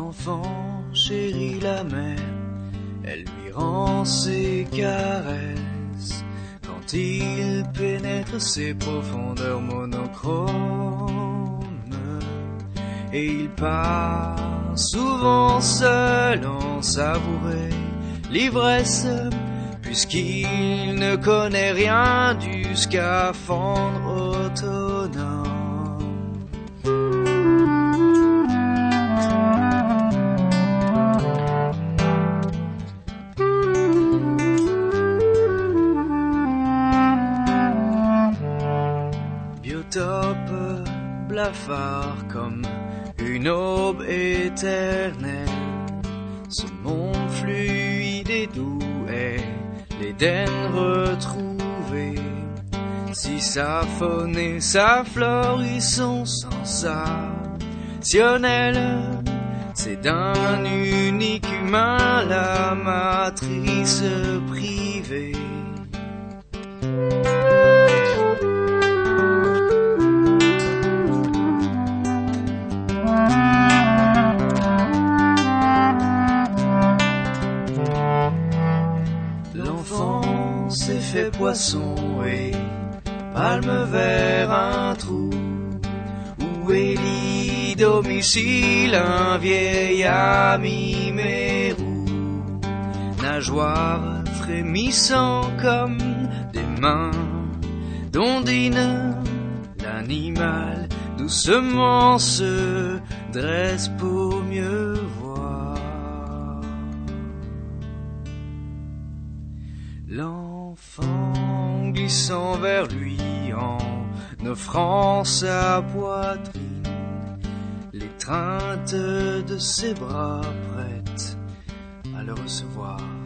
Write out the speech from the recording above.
L'enfant chérit la mère, elle lui rend ses caresses. Quand il pénètre ses profondeurs monochromes, et il part souvent seul en savourer l'ivresse, puisqu'il ne connaît rien du scaphandre autonome. Biotope blafard comme une aube éternelle, ce monde fluide et doux est l'Éden retrouvé. Si sa faune et sa flore y sont sensationnelles, c'est d'un unique humain la matrice privée. L'enfant s'est fait poisson et palme vers un trou où est lit domicile un vieil ami mérou. Nageoires frémissant comme des mains d'Ondine, l'animal doucement se dresse pour mieux voir. L'enfant glissant vers lui en offrant sa poitrine, l'étreinte de ses bras prête à le recevoir.